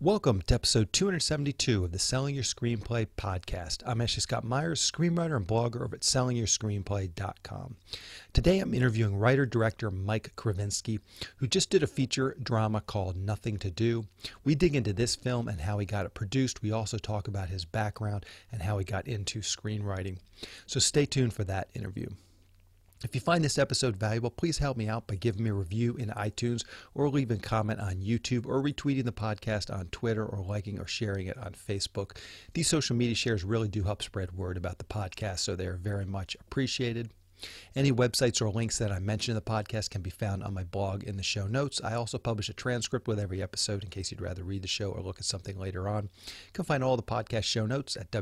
Welcome to episode 272 of the Selling Your Screenplay podcast. I'm Ashley Scott Myers, screenwriter and blogger over at sellingyourscreenplay.com. Today I'm interviewing writer-director Mike Kravinsky, who just did a feature drama called Nothing to Do. We dig into this film and how he got it produced. We also talk about his background and how he got into screenwriting. So stay tuned for that interview. If you find this episode valuable, please help me out by giving me a review in iTunes or leaving a comment on YouTube or retweeting the podcast on Twitter or liking or sharing it on Facebook. These social media shares really do help spread word about the podcast, so they're very much appreciated. Any websites or links that I mention in the podcast can be found on my blog in the show notes. I also publish a transcript with every episode in case you'd rather read the show or look at something later on. You can find all the podcast show notes at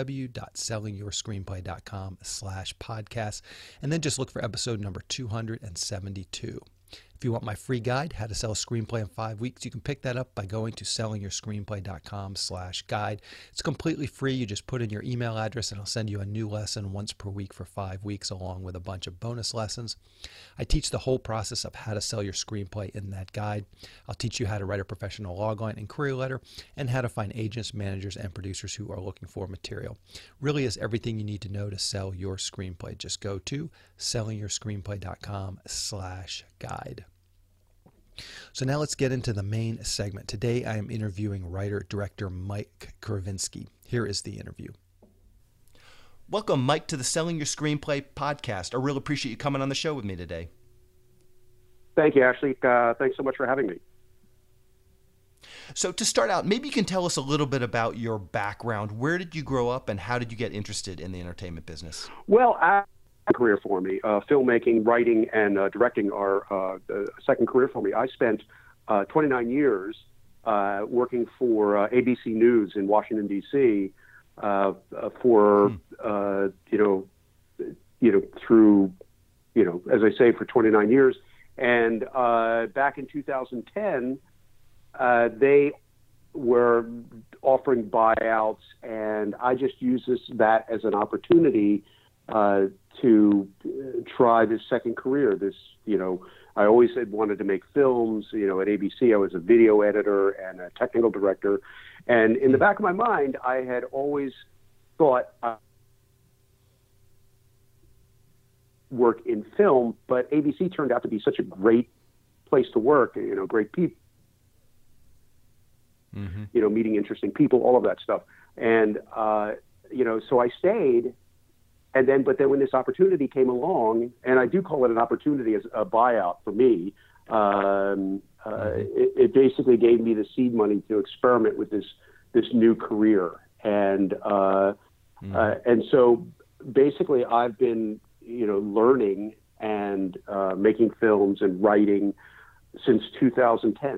www.sellingyourscreenplay.com/podcast, and then just look for episode number 272. If you want my free guide, How to Sell a Screenplay in 5 Weeks, you can pick that up by going to sellingyourscreenplay.com/guide. It's completely free. You just put in your email address and I'll send you a new lesson once per week for 5 weeks, along with a bunch of bonus lessons. I teach the whole process of how to sell your screenplay in that guide. I'll teach you how to write a professional logline and query letter and how to find agents, managers, and producers who are looking for material. Really is everything you need to know to sell your screenplay. Just go to sellingyourscreenplay.com/guide. So now let's get into the main segment. Today I am interviewing writer-director Mike Kravinsky. Here is the interview. Welcome, Mike, to the Selling Your Screenplay podcast. I really appreciate you coming on the show with me today. Thank you, Ashley. Thanks so much for having me. So to start out, maybe you can tell us a little bit about your background. Where did you grow up and how did you get interested in the entertainment business? Well, a career for me. Filmmaking, writing, and directing are a second career for me. I spent 29 years working for ABC News in Washington, D.C. For through, as I say, for 29 years. And back in 2010, they were offering buyouts, and I just used that as an opportunity to try this second career. I always had wanted to make films. At ABC, I was a video editor and a technical director. And in the back of my mind, I had always thought work in film, but ABC turned out to be such a great place to work, great people, meeting interesting people, all of that stuff. And, so I stayed. But then when this opportunity came along, and I do call it an opportunity as a buyout for me, it basically gave me the seed money to experiment with this new career. And so basically I've been, learning and making films and writing since 2010.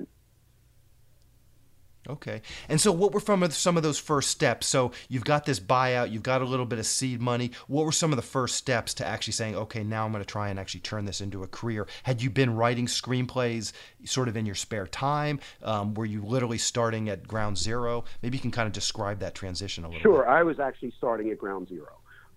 Okay. And so what were some of those first steps? So you've got this buyout, you've got a little bit of seed money. What were some of the first steps to actually saying, okay, now I'm going to try and actually turn this into a career? Had you been writing screenplays sort of in your spare time? Were you literally starting at ground zero? Maybe you can kind of describe that transition a little bit. Sure. I was actually starting at ground zero.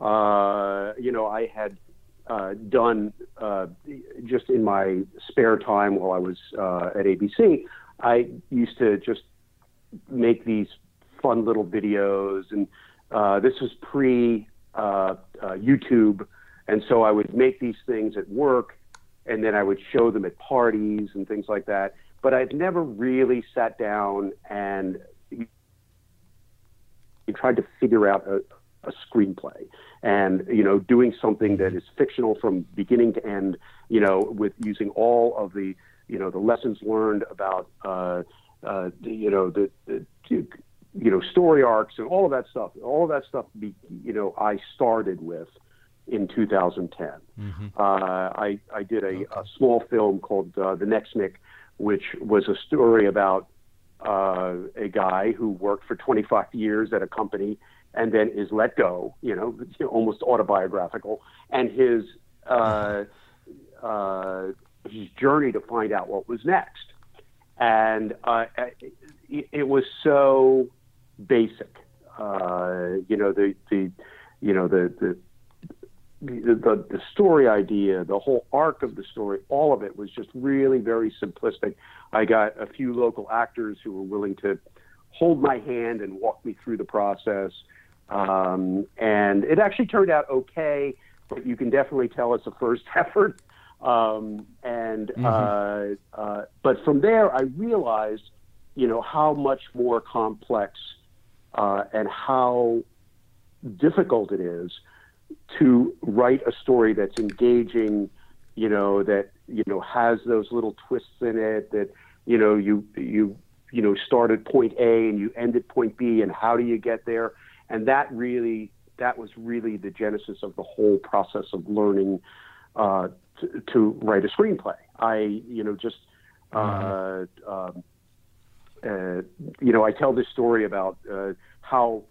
I had done just in my spare time while I was at ABC, I used to just make these fun little videos, and this was pre YouTube, and so I would make these things at work, and then I would show them at parties and things like that. But I'd never really sat down and tried to figure out a screenplay, and doing something that is fictional from beginning to end, with using all of the the lessons learned about the story arcs and all of that stuff. I started with in 2010. Mm-hmm. I did a small film called The Next Nick, which was a story about a guy who worked for 25 years at a company and then is let go, almost autobiographical, and his journey to find out what was next. And it was so basic, the story idea, the whole arc of the story, all of it was just really very simplistic. I got a few local actors who were willing to hold my hand and walk me through the process. And it actually turned out okay, but you can definitely tell it's a first effort. But from there, I realized, how much more complex and how difficult it is to write a story that's engaging, that has those little twists in it, that you start at point A and you end at point B, and how do you get there? And that was really the genesis of the whole process of learning to write a screenplay. I tell this story about how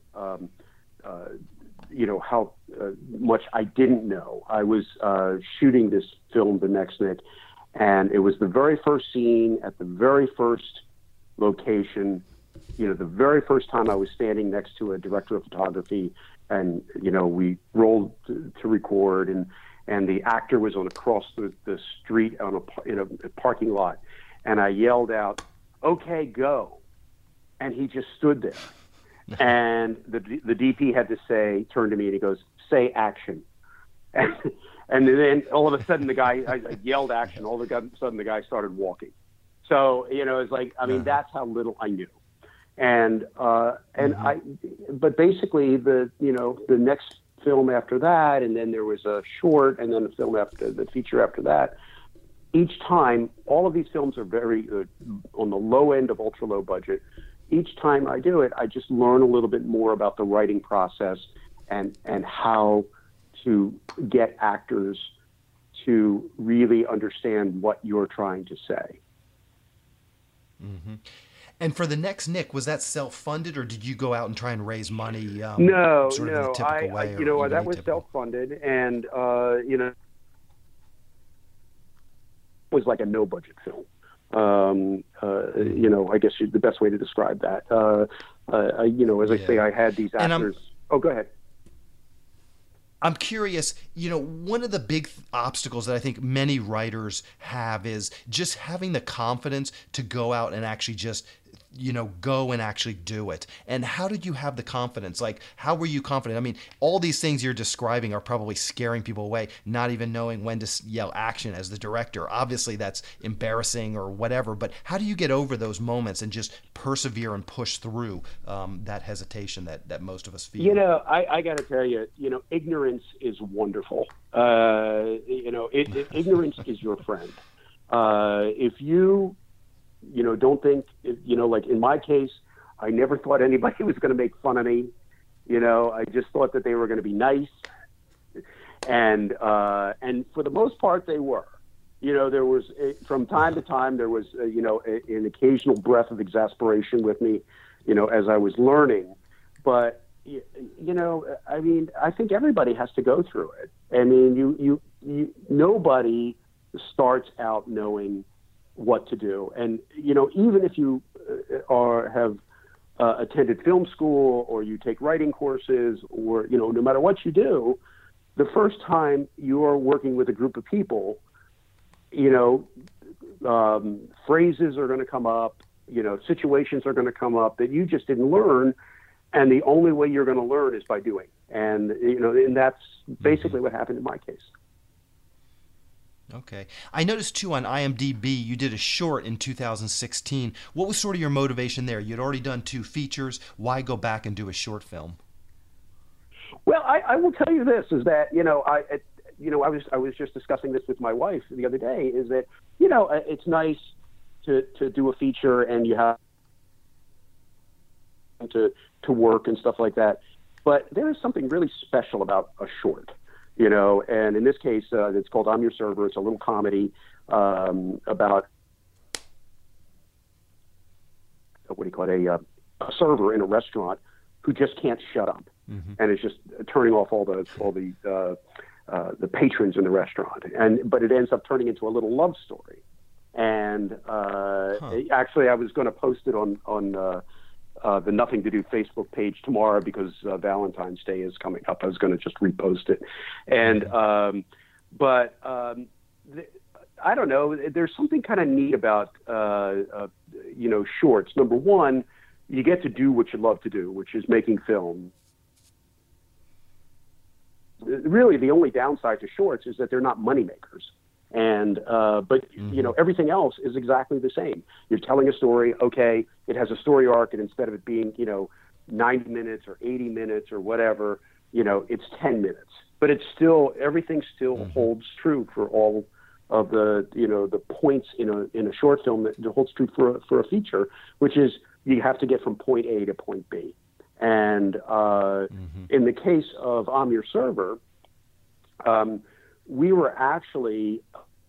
much I didn't know. I was shooting this film, The Next Nick, and it was the very first scene at the very first location. The very first time I was standing next to a director of photography, and we rolled to record, and the actor was across the street in a parking lot, and I yelled out, "Okay, go," and he just stood there. And the DP had to turn to me, and he goes, "Say action." And then all of a sudden I yelled action. All of a sudden the guy started walking. So, it's like, that's how little I knew. And but basically the next film after that, and then there was a short, and then the feature after that. Each time, all of these films are very on the low end of ultra low budget. Each time I do it, I just learn a little bit more about the writing process and how to get actors to really understand what you're trying to say. Mm-hmm. And for The Next Nick, was that self-funded, or did you go out and try and raise money? No. In the typical way, that was self-funded, and it was like a no-budget film. I guess the best way to describe that. As I say, I had these actors. Oh, go ahead. I'm curious, one of the big obstacles that I think many writers have is just having the confidence to go out and actually just, go and actually do it. And how did you have the confidence? Like, how were you confident? I mean, all these things you're describing are probably scaring people away, not even knowing when to yell action as the director. Obviously, that's embarrassing or whatever, but how do you get over those moments and just persevere and push through that hesitation that most of us feel? I got to tell you, ignorance is wonderful. Ignorance is your friend. If you don't think, like in my case, I never thought anybody was going to make fun of me. I just thought that they were going to be nice. And for the most part, they were. There was, from time to time, there was, an occasional breath of exasperation with me, as I was learning. But, I think everybody has to go through it. I mean, nobody starts out knowing what to do. And, even if you have attended film school, or you take writing courses, or, no matter what you do, the first time you're working with a group of people, phrases are going to come up, situations are going to come up that you just didn't learn. And the only way you're going to learn is by doing. And, and that's basically what happened in my case. Okay. I noticed, too, on IMDb, you did a short in 2016. What was sort of your motivation there? You'd already done 2 features. Why go back and do a short film? Well, I will tell you this, is that, I was just discussing this with my wife the other day, is that, it's nice to do a feature and you have to work and stuff like that. But there is something really special about a short. And in this case, it's called I'm Your Server. It's a little comedy about a server in a restaurant who just can't shut up, and is just turning off all the patrons in the restaurant. But it ends up turning into a little love story. And actually, I was going to post it on the Nothing to Do Facebook page tomorrow because Valentine's Day is coming up. I was going to just repost it. And, I don't know, there's something kind of neat about, shorts. Number one, you get to do what you love to do, which is making film. Really, the only downside to shorts is that they're not moneymakers. But everything else is exactly the same. You're telling a story. Okay, it has a story arc, and instead of it being 90 minutes or 80 minutes or whatever, it's 10 minutes. But it's still, everything still holds true for all of the the points in a short film that holds true for a feature, which is you have to get from point A to point B. And in the case of I'm Your Server, we were actually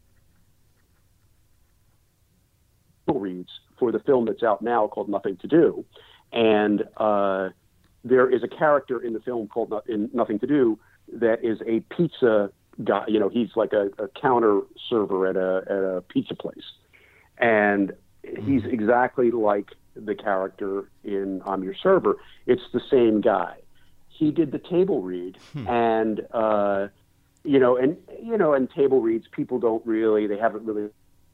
reads for the film that's out now called Nothing to Do. And there is a character in the film called Nothing to Do that is a pizza guy. He's like a counter server at a pizza place. And he's exactly like the character in I'm Your Server. It's the same guy. He did the table read, and and table reads, people they haven't really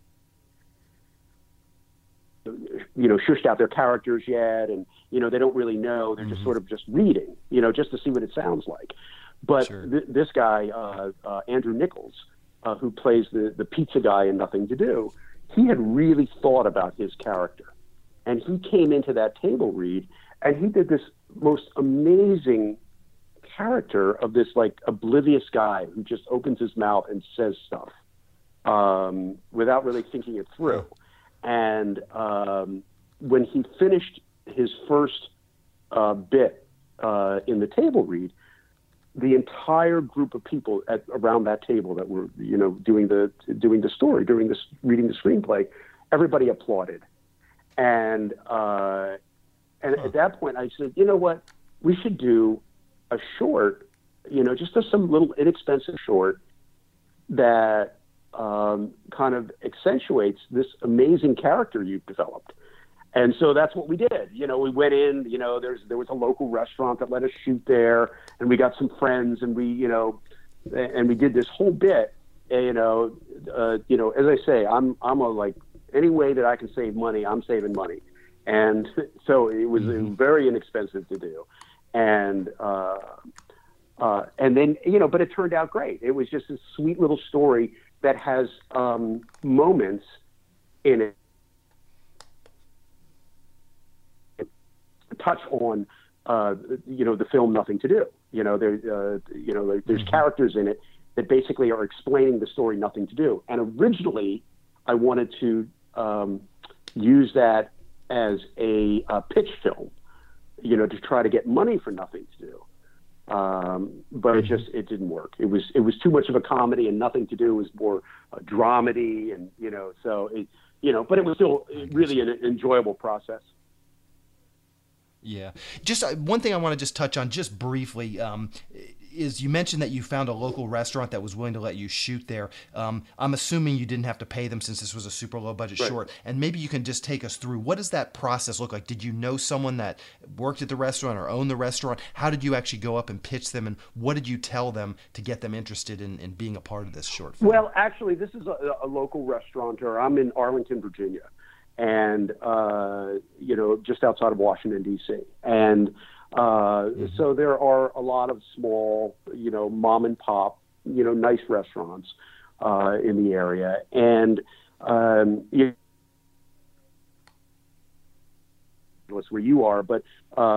shushed out their characters yet, and they don't really know. They're just sort of just reading, just to see what it sounds like. But this guy, Andrew Nichols, who plays the pizza guy in Nothing to Do, he had really thought about his character. And he came into that table read, and he did this most amazing character of this like oblivious guy who just opens his mouth and says stuff without really thinking it through. And when he finished his first bit in the table read, the entire group of people around that table that were doing the story, reading the screenplay, everybody applauded. And at that point, I said, you know what? We should do a short, just some little inexpensive short that kind of accentuates this amazing character you've developed. And so that's what we did. We went in, there was a local restaurant that let us shoot there, and we got some friends, and we did this whole bit. As I say, I'm any way that I can save money, I'm saving money. And so it was very inexpensive to do. And then, but it turned out great. It was just a sweet little story that has moments in it touch on, the film Nothing to Do. There's characters in it that basically are explaining the story Nothing to Do. And originally, I wanted to use that as a pitch film, to try to get money for Nothing to Do. But it didn't work. It was too much of a comedy, and Nothing to Do was more a dramedy, and but it was still really an enjoyable process. Yeah. Just one thing I want to just touch on just briefly is you mentioned that you found a local restaurant that was willing to let you shoot there. I'm assuming you didn't have to pay them since this was a super low budget short. And maybe you can just take us through, what does that process look like? Did you know someone that worked at the restaurant or owned the restaurant? How did you actually go up and pitch them? And what did you tell them to get them interested in being a part of this short film? Well, actually, this is a local restaurateur. I'm in Arlington, Virginia, and just outside of Washington, D.C. And so there are a lot of small, mom and pop, nice restaurants in the area. And it's where you are, but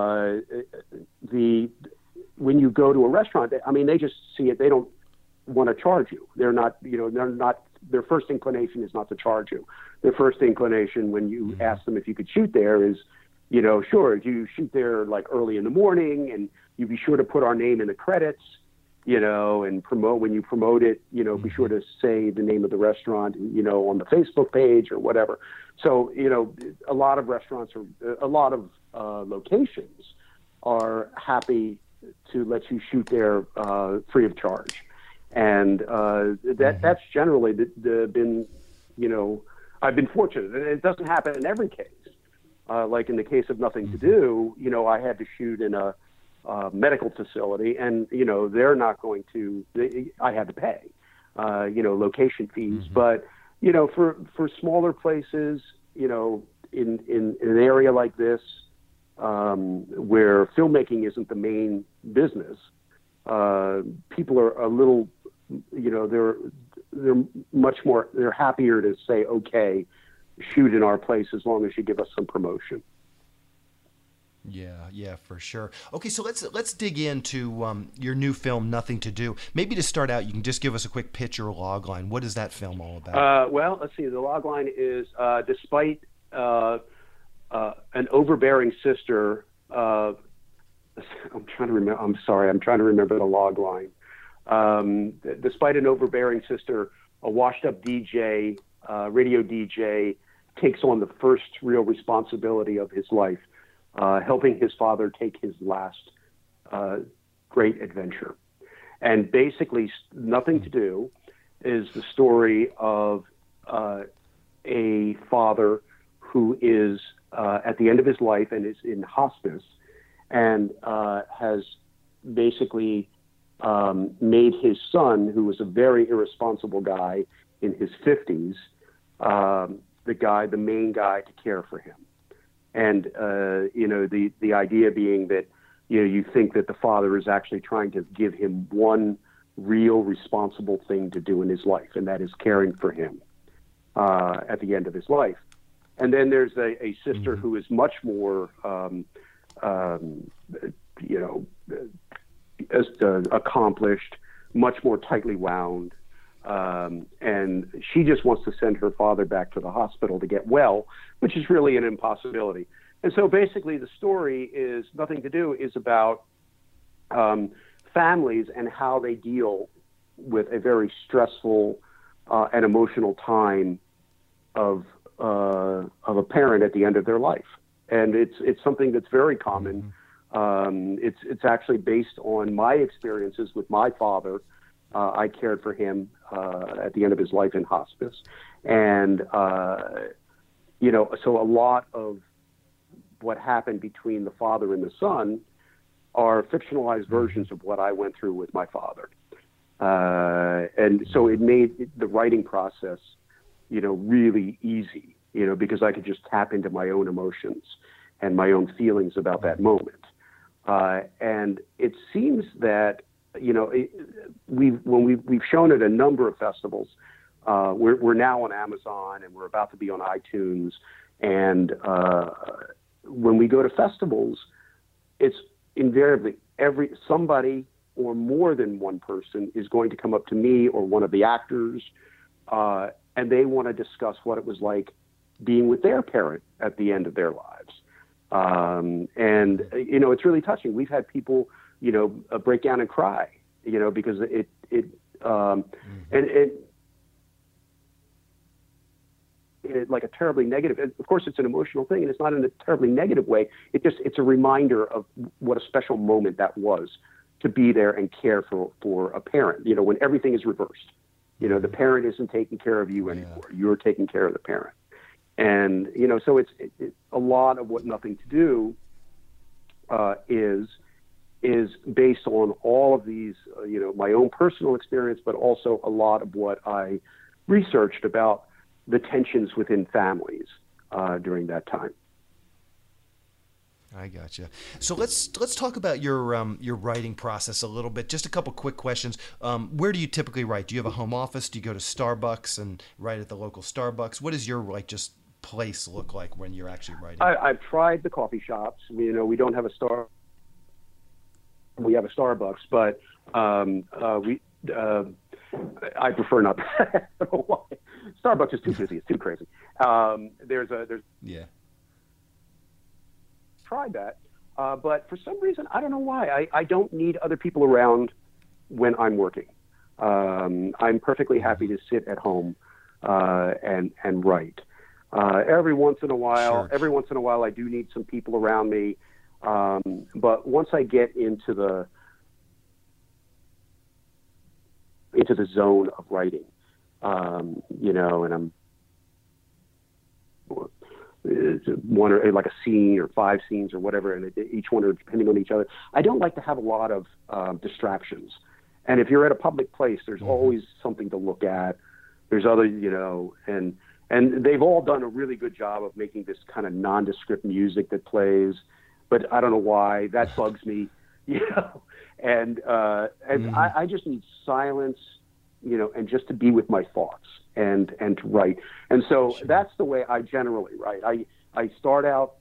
when you go to a restaurant, they just see it. They don't want to charge you. They're not, their first inclination is not to charge you. Their first inclination when you ask them if you could shoot there is, sure, you shoot there like early in the morning, and you be sure to put our name in the credits, and promote, when you promote it, be sure to say the name of the restaurant, on the Facebook page or whatever. So, a lot of restaurants a lot of locations are happy to let you shoot there free of charge. And that's generally been, I've been fortunate, and it doesn't happen in every case. Like in the case of Nothing to Do, I had to shoot in a medical facility, and they're not going to. I had to pay, location fees. But for smaller places, in an area like this, where filmmaking isn't the main business. People are a little, they're much more, they're happier to say, okay, shoot in our place as long as you give us some promotion. Yeah, for sure. Okay, so let's dig into your new film, Nothing to Do. Maybe to start out, you can just give us a quick pitch or log line. What is that film all about? Well, let's see. The log line is, despite an overbearing sister, I'm trying to remember. I'm sorry. I'm trying to remember the log line. Despite an overbearing sister, a washed-up DJ, radio DJ, takes on the first real responsibility of his life, helping his father take his last great adventure. And basically, Nothing to Do is the story of a father who is at the end of his life and is in hospice, and has basically made his son, who was a very irresponsible guy in his 50s, the main guy to care for him. And, the idea being that, you think that the father is actually trying to give him one real responsible thing to do in his life, and that is caring for him at the end of his life. And then there's a sister who is much more, accomplished, much more tightly wound. And she just wants to send her father back to the hospital to get well, which is really an impossibility. And so basically the story is Nothing to Do is about families and how they deal with a very stressful and emotional time of a parent at the end of their life. And it's something that's very common. It's actually based on my experiences with my father. I cared for him at the end of his life in hospice. And, so a lot of what happened between the father and the son are fictionalized versions of what I went through with my father. And so it made the writing process, really easy, because I could just tap into my own emotions and my own feelings about that moment. And it seems that, we've shown at a number of festivals. We're now on Amazon, and we're about to be on iTunes. And when we go to festivals, it's invariably somebody or more than one person is going to come up to me or one of the actors, and they want to discuss what it was like being with their parent at the end of their lives. And it's really touching. We've had people, break down and cry, because it like a terribly negative, of course it's an emotional thing, and it's not in a terribly negative way. It's a reminder of what a special moment that was to be there and care for a parent, when everything is reversed. The parent isn't taking care of you anymore. You're taking care of the parent. And, so it's a lot of what Nothing to Do is based on all of these, my own personal experience, but also a lot of what I researched about the tensions within families during that time. I gotcha. So let's talk about your writing process a little bit. Just a couple quick questions. Where do you typically write? Do you have a home office? Do you go to Starbucks and write at the local Starbucks? What does your just place look like when you're actually writing? I've tried the coffee shops. We don't have we have a Starbucks, but I prefer not. I don't know why. Starbucks is too busy. It's too crazy. Tried that, but for some reason, I don't know why. I don't need other people around when I'm working. I'm perfectly happy to sit at home and write. Every once in a while, I do need some people around me. But once I get into the zone of writing, and I'm one or like a scene or 5 scenes or whatever, and each one are depending on each other. I don't like to have a lot of distractions. And if you're at a public place, there's always something to look at. There's other, and they've all done a really good job of making this kind of nondescript music that plays. but I don't know why that bugs me, you know. And I just need silence, you know, and just to be with my thoughts and to write. And so that's the way I generally write. I start out,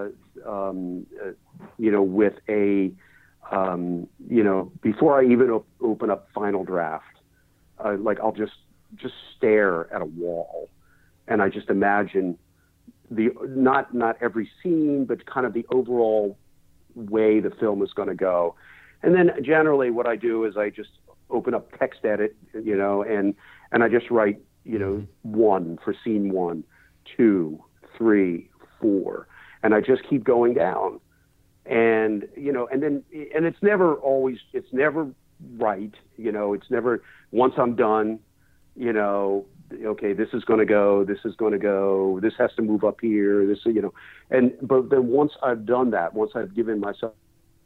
you know, with a, you know, before I even open up Final Draft, like I'll just stare at a wall, and I just imagine not every scene, but kind of the overall way the film is going to go. And then generally what I do is I just open up TextEdit, you know, and I just write, you know, 1 for scene 1, 2, 3, 4, and I just keep going down. And, you know, and it's never right. You know, it's never, once I'm done, you know, okay, this is going to go, this has to move up here, this, you know, but then once I've done that, once I've given myself,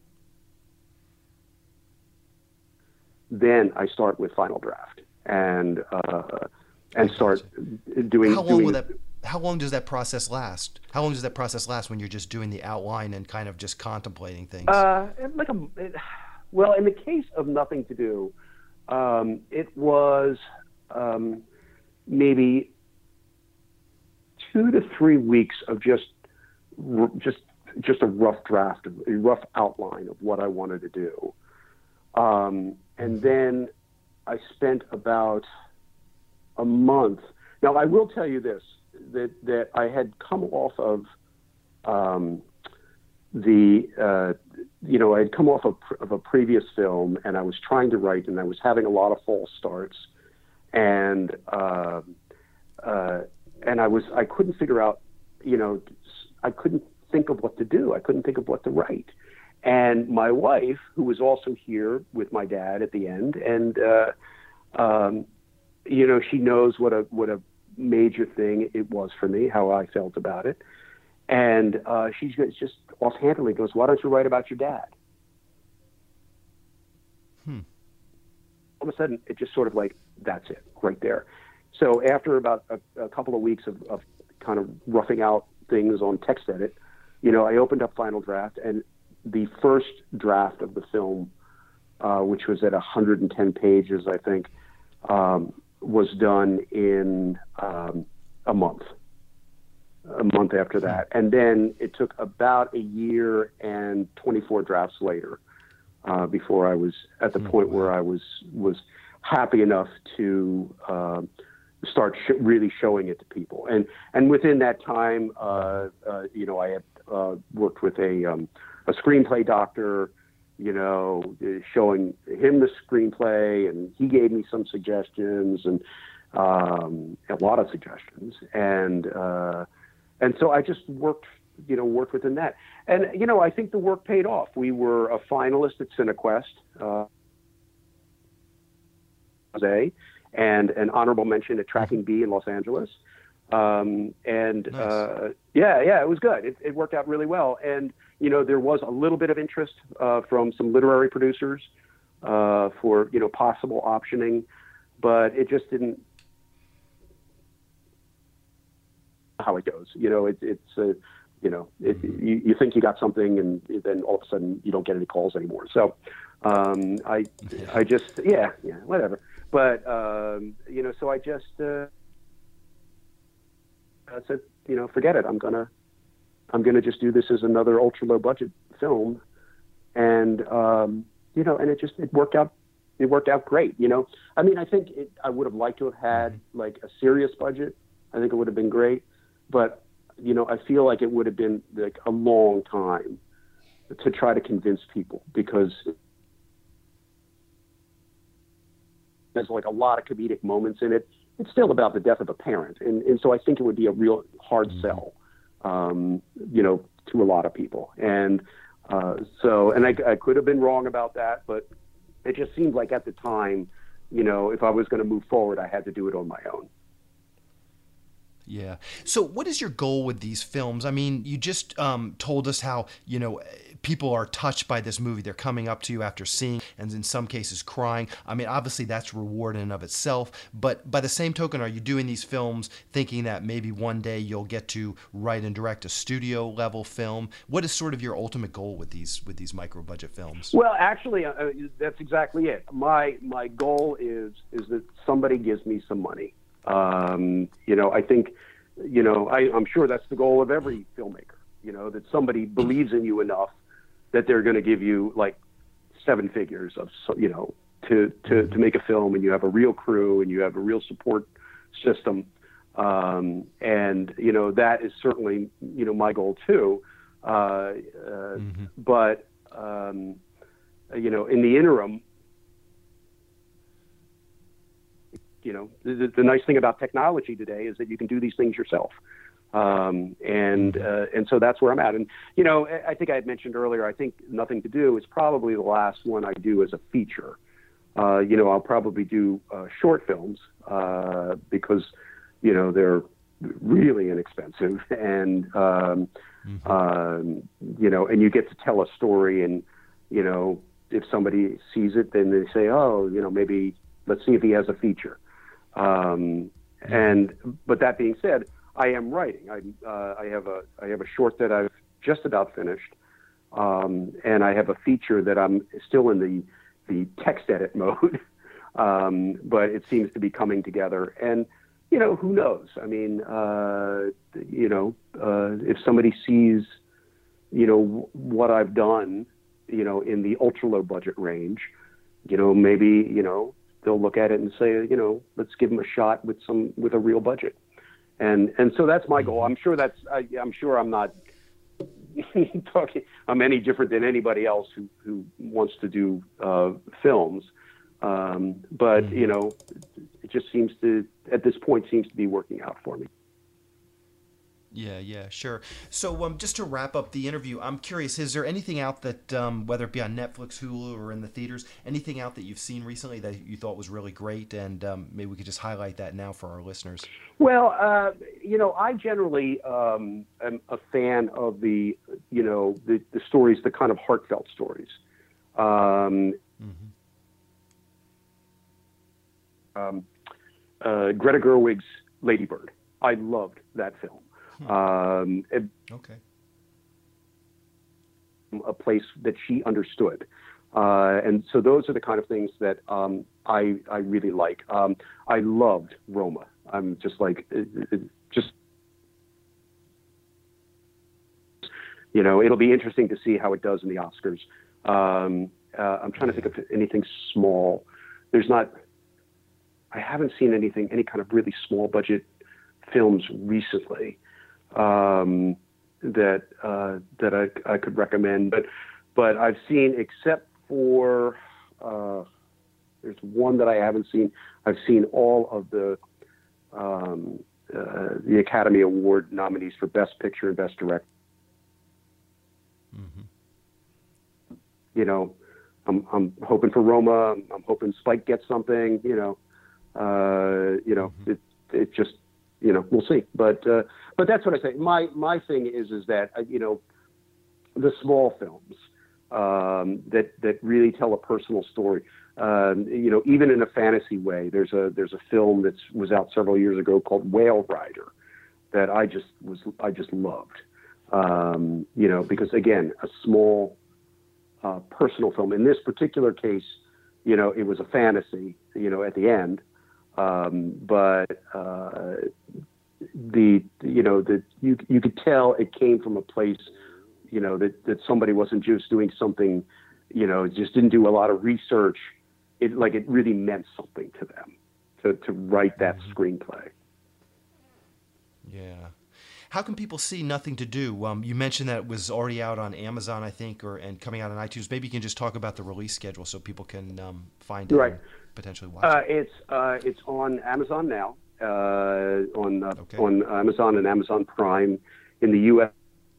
then I start with Final Draft and start doing. How long does that process last? How long does that process last when you're just doing the outline and kind of just contemplating things? Well, in the case of Nothing to Do, it was maybe 2 to 3 weeks of just a rough draft, a rough outline of what I wanted to do, and then I spent about a month. Now, I will tell you this. That I had come off of I had come off of a previous film, and I was trying to write, and I was having a lot of false starts, and I couldn't figure out, you know, I couldn't think of what to do. I couldn't think of what to write. And my wife, who was also here with my dad at the end, and you know, she knows what a major thing it was for me, how I felt about it. And she just offhandedly goes, "Why don't you write about your dad?" All of a sudden, it just sort of like, that's it, right there. So after about a couple of weeks of kind of roughing out things on TextEdit, you know, I opened up Final Draft, and the first draft of the film, which was at 110 pages, I think, was done in a month after that. And then it took about a year and 24 drafts later before I was at the point where I was happy enough to start really showing it to people. And within that time, you know, I had worked with a screenplay doctor, you know, showing him the screenplay, and he gave me some suggestions and a lot of suggestions. And so I just worked within that. And, you know, I think the work paid off. We were a finalist at CineQuest, and an honorable mention at Tracking B in Los Angeles. Nice. Yeah, it was good. It worked out really well. And, you know, there was a little bit of interest from some literary producers for, you know, possible optioning, but it just didn't, how it goes. You know, you know, you think you got something, and then all of a sudden you don't get any calls anymore. So I just, yeah, whatever. But, you know, so I just said, you know, forget it. I'm gonna just do this as another ultra low budget film. And, you know, and it worked out. It worked out great. You know, I mean, I think I would have liked to have had like a serious budget. I think it would have been great, but, you know, I feel like it would have been like a long time to try to convince people, because there's like a lot of comedic moments in it. It's still about the death of a parent. And so I think it would be a real hard sell, you know, to a lot of people. And I could have been wrong about that, but it just seemed like at the time, you know, if I was going to move forward, I had to do it on my own. Yeah. So what is your goal with these films? I mean, you just told us how, you know, people are touched by this movie. They're coming up to you after seeing, and in some cases crying. I mean, obviously that's reward in and of itself, but by the same token, are you doing these films thinking that maybe one day you'll get to write and direct a studio level film? What is sort of your ultimate goal with these micro budget films? Well, actually, that's exactly it. My goal is that somebody gives me some money. I think, I'm sure that's the goal of every filmmaker, that somebody believes in you enough that they're going to give you like 7 figures of, to make a film, and you have a real crew and you have a real support system. That is certainly, my goal too. But, in the interim, the nice thing about technology today is that you can do these things yourself. And so that's where I'm at. And, I think I had mentioned earlier, I think Nothing to Do is probably the last one I do as a feature. I'll probably do short films because, they're really inexpensive, and, and you get to tell a story, and, if somebody sees it, then they say, oh, maybe let's see if he has a feature. But that being said, I am writing. I have a short that I've just about finished, and I have a feature that I'm still in the text edit mode, but it seems to be coming together. And who knows? I mean, if somebody sees, what I've done, in the ultra low budget range, maybe they'll look at it and say, let's give them a shot with a real budget. And so that's my goal. I'm sure I'm not I'm any different than anybody else who wants to do films. But it just seems to, at this point, seems to be working out for me. Yeah, sure. So just to wrap up the interview, I'm curious, is there anything out that, whether it be on Netflix, Hulu, or in the theaters, anything out that you've seen recently that you thought was really great? And maybe we could just highlight that now for our listeners. Well, I generally am a fan of the stories, the kind of heartfelt stories. Greta Gerwig's Lady Bird. I loved that film. Okay. A place that she understood. And so those are the kind of things that I really like. I loved Roma. I'm just like, it'll be interesting to see how it does in the Oscars. I'm trying to think of anything small. I haven't seen any kind of really small budget films recently that I could recommend, but I've seen, except for there's one that I haven't seen. I've seen all of the Academy Award nominees for Best Picture and Best Director. I'm hoping for Roma. I'm hoping Spike gets something. It just. We'll see. But that's what I say. My thing is that, the small films that really tell a personal story, even in a fantasy way. There's a film that was out several years ago called Whale Rider that I just loved. Because again, a small personal film. In this particular case, it was a fantasy, at the end. You could tell it came from a place, that somebody wasn't just doing something, just didn't do a lot of research. It really meant something to them to write that screenplay. Yeah. How can people see Nothing to Do? You mentioned that it was already out on Amazon, I think, and coming out on iTunes. Maybe you can just talk about the release schedule so people can find it and potentially watch it. It's on Amazon now, on Amazon and Amazon Prime in the U.S.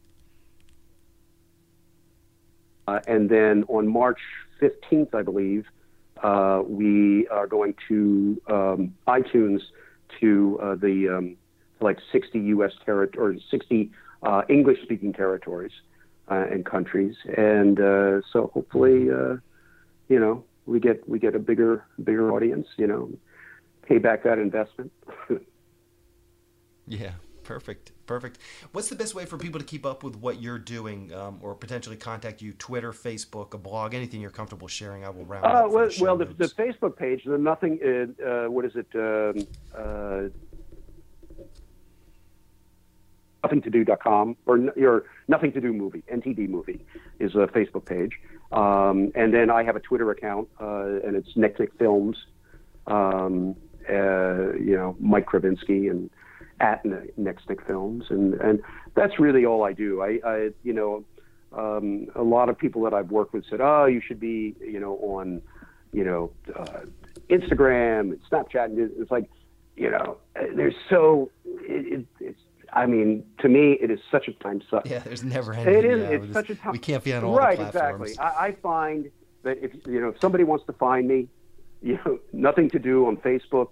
And then on March 15th, I believe, we are going to iTunes to the 60 U.S. territory, or 60 English-speaking territories. and countries, and so hopefully, we get a bigger audience. Pay back that investment. Yeah, perfect. What's the best way for people to keep up with what you're doing, or potentially contact you? Twitter, Facebook, a blog, anything you're comfortable sharing. I will round up. The Facebook page, the nothing. What is it? nothingtodo.com or your Nothing to Do Movie, NTD Movie, is a Facebook page, and then I have a Twitter account, and it's Nextnick Films. Mike Kravinsky and at Nextnick Films, and that's really all I do. A lot of people that I've worked with said, "Oh, you should be, on, Instagram and Snapchat." And it's like, there's to me, it is such a time suck. Yeah, there's never ending. It is. It's such a time. We can't be on all the platforms. Right, exactly. I find that if somebody wants to find me, Nothing to Do on Facebook,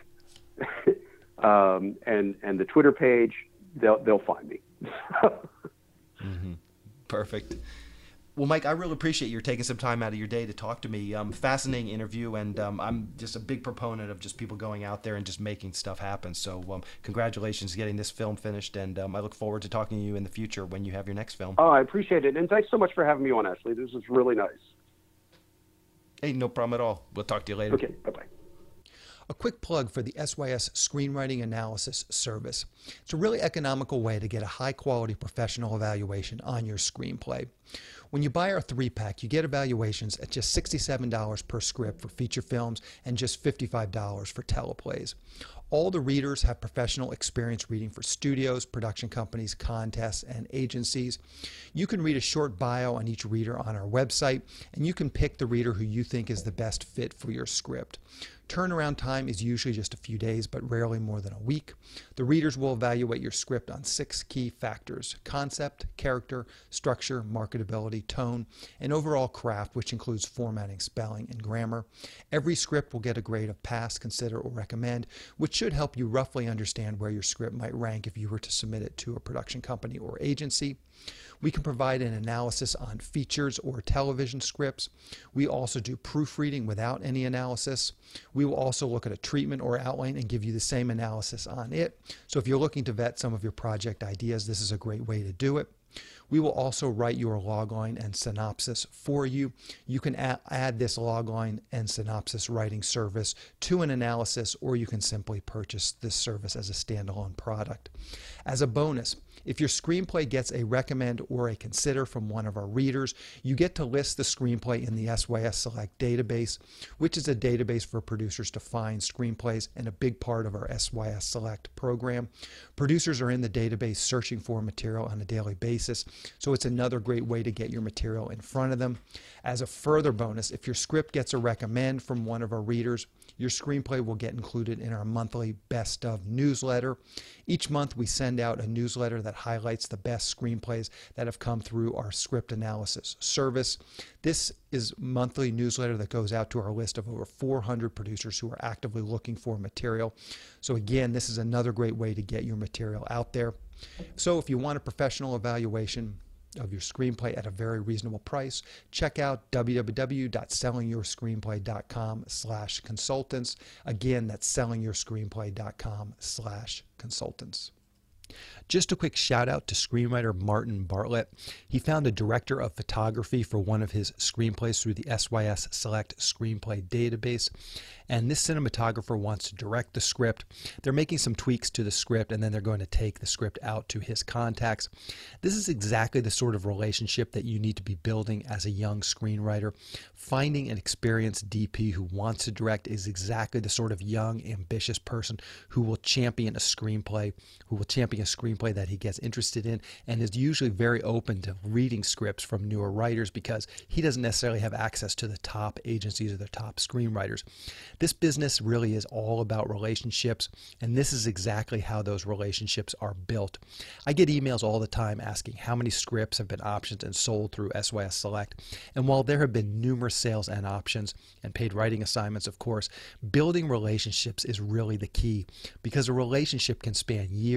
and the Twitter page, they'll find me. Mm-hmm. Perfect. Well, Mike, I really appreciate you taking some time out of your day to talk to me. Fascinating interview, and I'm just a big proponent of just people going out there and just making stuff happen. So congratulations getting this film finished, and I look forward to talking to you in the future when you have your next film. Oh, I appreciate it, and thanks so much for having me on, Ashley. This was really nice. Hey, no problem at all. We'll talk to you later. Okay, bye-bye. A quick plug for the SYS Screenwriting Analysis Service. It's a really economical way to get a high-quality professional evaluation on your screenplay. When you buy our 3-pack, you get evaluations at just $67 per script for feature films and just $55 for teleplays. All the readers have professional experience reading for studios, production companies, contests, and agencies. You can read a short bio on each reader on our website, and you can pick the reader who you think is the best fit for your script. Turnaround time is usually just a few days, but rarely more than a week. The readers will evaluate your script on 6 key factors: concept, character, structure, marketability, tone, and overall craft, which includes formatting, spelling, and grammar. Every script will get a grade of pass, consider, or recommend, which should help you roughly understand where your script might rank if you were to submit it to a production company or agency. We can provide an analysis on features or television scripts. We also do proofreading without any analysis. We will also look at a treatment or outline and give you the same analysis on it. So if you're looking to vet some of your project ideas, this is a great way to do it. We will also write your logline and synopsis for you. You can add this logline and synopsis writing service to an analysis, or you can simply purchase this service as a standalone product. As a bonus, if your screenplay gets a recommend or a consider from one of our readers, you get to list the screenplay in the SYS Select database, which is a database for producers to find screenplays and a big part of our SYS Select program. Producers are in the database searching for material on a daily basis, so it's another great way to get your material in front of them. As a further bonus, if your script gets a recommend from one of our readers, your screenplay will get included in our monthly Best Of newsletter. Each month we send out a newsletter that highlights the best screenplays that have come through our script analysis service. This is a monthly newsletter that goes out to our list of over 400 producers who are actively looking for material. So again, this is another great way to get your material out there. So if you want a professional evaluation of your screenplay at a very reasonable price, check out www.sellingyourscreenplay.com/consultants. Again, that's sellingyourscreenplay.com/consultants. Just a quick shout out to screenwriter Martin Bartlett. He found a director of photography for one of his screenplays through the SYS Select Screenplay database. And this cinematographer wants to direct the script. They're making some tweaks to the script, and then they're going to take the script out to his contacts. This is exactly the sort of relationship that you need to be building as a young screenwriter. Finding an experienced DP who wants to direct is exactly the sort of young, ambitious person who will champion a screenplay, that he gets interested in, and is usually very open to reading scripts from newer writers because he doesn't necessarily have access to the top agencies or the top screenwriters. This business really is all about relationships, and this is exactly how those relationships are built. I get emails all the time asking how many scripts have been optioned and sold through SYS Select, and while there have been numerous sales and options and paid writing assignments, of course, building relationships is really the key, because a relationship can span years and decades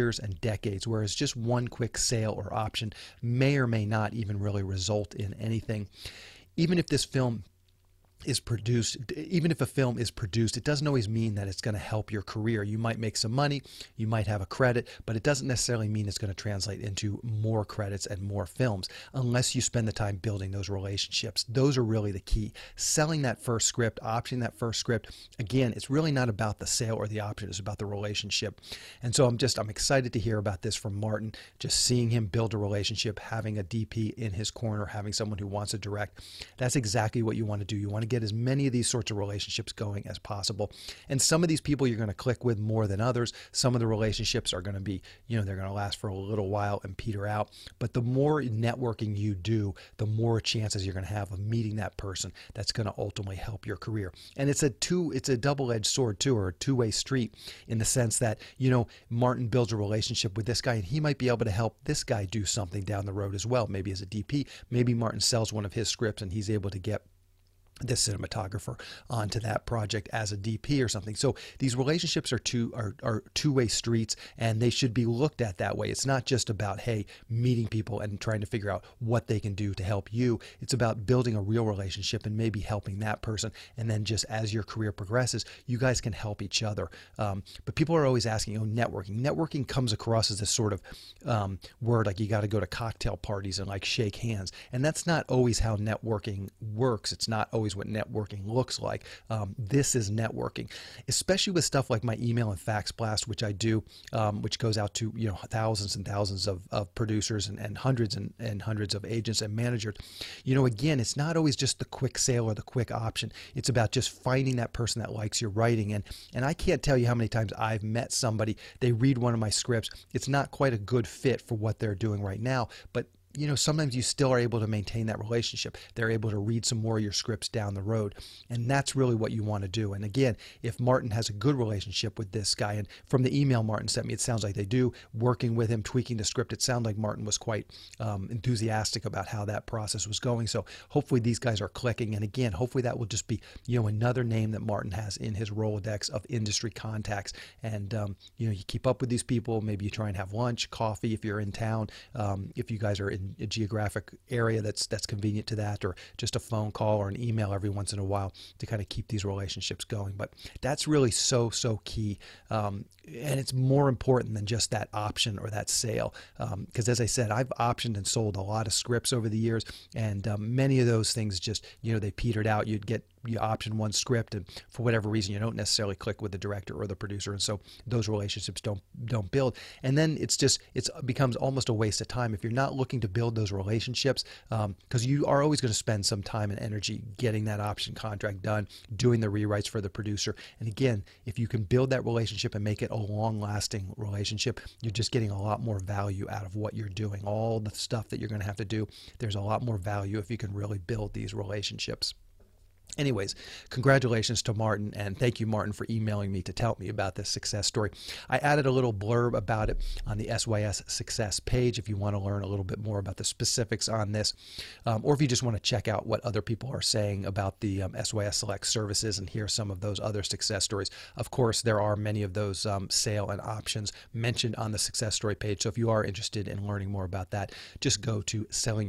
decades, whereas just one quick sale or option may or may not even really result in anything. Even if this film is produced, even if a film is produced, it doesn't always mean that it's going to help your career. You might make some money, you might have a credit, but it doesn't necessarily mean it's going to translate into more credits and more films unless you spend the time building those relationships. Those are really the key. Selling that first script, optioning that first script, again, it's really not about the sale or the option, it's about the relationship. And so I'm excited to hear about this from Martin, just seeing him build a relationship, having a DP in his corner, having someone who wants to direct. That's exactly what you want to do. You want to get as many of these sorts of relationships going as possible. And some of these people you're going to click with more than others. Some of the relationships are going to be, they're going to last for a little while and peter out. But the more networking you do, the more chances you're going to have of meeting that person that's going to ultimately help your career. And it's a double-edged sword too, or a two-way street, in the sense that, Martin builds a relationship with this guy and he might be able to help this guy do something down the road as well. Maybe as a DP, maybe Martin sells one of his scripts and he's able to get the cinematographer onto that project as a DP or something. So these relationships are two-way streets, and they should be looked at that way. It's not just about, hey, meeting people and trying to figure out what they can do to help you. It's about building a real relationship and maybe helping that person. And then just as your career progresses, you guys can help each other. But people are always asking, networking. Networking comes across as this sort of word, like you got to go to cocktail parties and like shake hands. And that's not always how networking works. It's not always what networking looks like. This is networking, especially with stuff like my email and fax blast, which I do, which goes out to thousands and thousands of producers and hundreds and hundreds of agents and managers. Again, it's not always just the quick sale or the quick option. It's about just finding that person that likes your writing. And I can't tell you how many times I've met somebody, they read one of my scripts, it's not quite a good fit for what they're doing right now, but sometimes you still are able to maintain that relationship. They're able to read some more of your scripts down the road. And that's really what you want to do. And again, if Martin has a good relationship with this guy, and from the email Martin sent me, it sounds like they do, working with him, tweaking the script, it sounded like Martin was quite enthusiastic about how that process was going. So hopefully these guys are clicking. And again, hopefully that will just be, another name that Martin has in his Rolodex of industry contacts. And, you keep up with these people. Maybe you try and have lunch, coffee if you're in town. If you guys are in a geographic area that's convenient to that, or just a phone call or an email every once in a while to kind of keep these relationships going. But that's really so key. And it's more important than just that option or that sale. Because as I said, I've optioned and sold a lot of scripts over the years, and many of those things just, they petered out. You option one script, and for whatever reason, you don't necessarily click with the director or the producer, and so those relationships don't build. And then it becomes almost a waste of time if you're not looking to build those relationships, because you are always going to spend some time and energy getting that option contract done, doing the rewrites for the producer. And again, if you can build that relationship and make it a long-lasting relationship, you're just getting a lot more value out of what you're doing. All the stuff that you're going to have to do, there's a lot more value if you can really build these relationships. Anyways, congratulations to Martin, and thank you, Martin, for emailing me to tell me about this success story. I added a little blurb about it on the SYS Success page if you want to learn a little bit more about the specifics on this, or if you just want to check out what other people are saying about the SYS Select services and hear some of those other success stories. Of course, there are many of those sale and options mentioned on the success story page, so if you are interested in learning more about that, just go to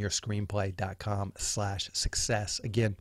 sellingyourscreenplay.com/success. Again,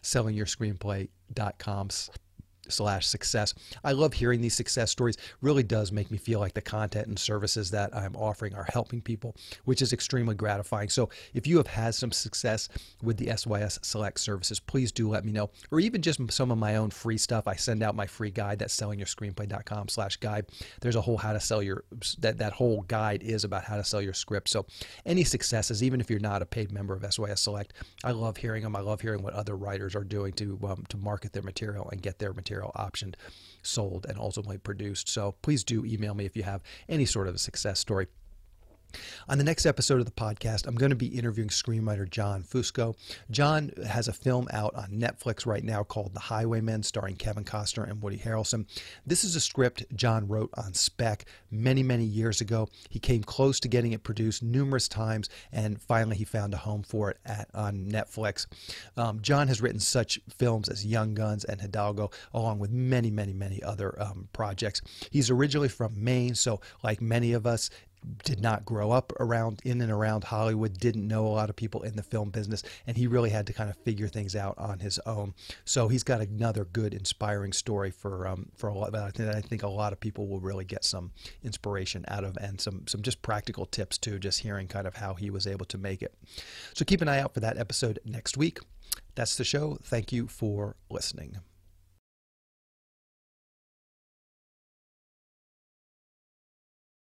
sellingyourscreenplay.com/success. I love hearing these success stories. Really does make me feel like the content and services that I'm offering are helping people, which is extremely gratifying. So if you have had some success with the SYS Select services, please do let me know, or even just some of my own free stuff. I send out my free guide, that's sellingyourscreenplay.com/guide. There's a whole how to sell your, that whole guide is about how to sell your script. So any successes, even if you're not a paid member of SYS Select, I love hearing them. I love hearing what other writers are doing to market their material and get their material optioned, sold, and ultimately produced. So please do email me if you have any sort of a success story. On the next episode of the podcast, I'm going to be interviewing screenwriter John Fusco. John has a film out on Netflix right now called The Highwaymen, starring Kevin Costner and Woody Harrelson. This is a script John wrote on spec many, many years ago. He came close to getting it produced numerous times, and finally he found a home for it on Netflix. John has written such films as Young Guns and Hidalgo, along with many, many, many other projects. He's originally from Maine, so like many of us, did not grow up in and around Hollywood, didn't know a lot of people in the film business, and he really had to kind of figure things out on his own. So he's got another good, inspiring story for a lot. I think a lot of people will really get some inspiration out of, and some just practical tips too, just hearing kind of how he was able to make it. So keep an eye out for that episode next week. That's the show. Thank you for listening.